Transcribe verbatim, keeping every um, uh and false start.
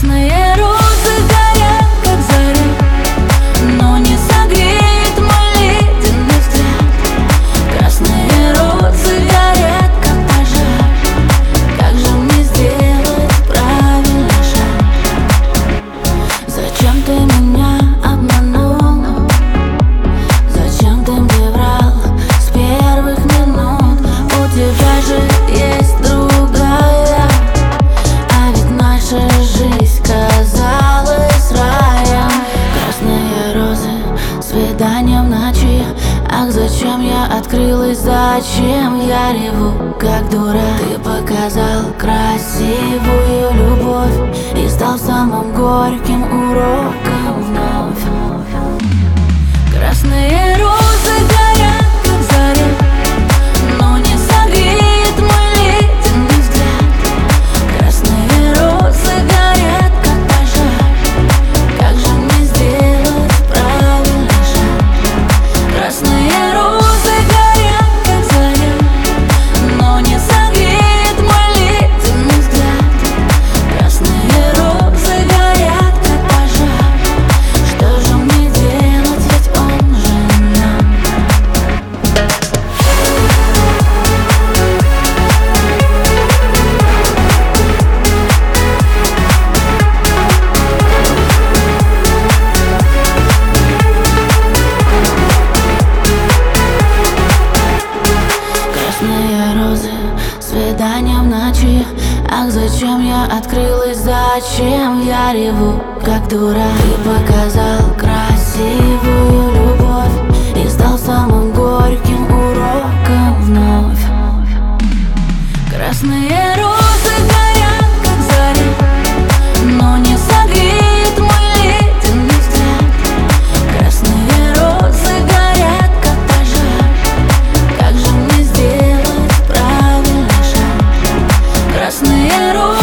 Красные розы горят, как заря, но не согреет мой ледяной взгляд. Красные розы горят, как пожар. Как же мне сделать правильный шаг? Зачем ты меня обманул? Зачем ты мне врал с первых минут? У тебя же есть другая, а ведь наша жизнь казалась раем. Красные розы, свидание в ночи. Ах, зачем я открылась, зачем я реву, как дура? Ты показал красивую любовь и стал самым горьким уроком вновь. Красные розы горят, как заря, но не согреет мой ледяной взгляд. Красные розы горят, как пожар. Как же мне сделать правильный шаг? Красные розы горят, как заря, но не согреет мой ледяной взгляд. Красные розы горят, как пожар. Что же мне делать, ведь он же нам? Красные розы, свидание в ночи. Ах, зачем я открылась, зачем я реву, как дура? Ты показал красивую любовь и стал самым горьким уроком вновь. Красные розы горят, как заря, но не согреет мой ледяной взгляд. Красные розы горят, как пожар. Как же мне сделать правильный шаг? Красные розы